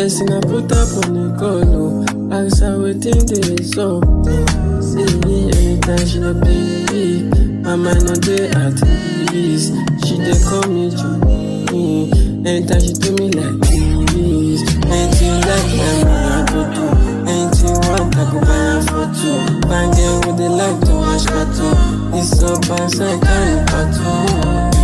person I put up on the call, no. Ask her waiting days up. See, anytime she no baby, my mind no day at ease. She dey call me Johnny. Anytime she do me like this. Anything like I go do. Anything want I go buy her for two. Bang girl with the light to watch cartoon. It's up and I can't battle.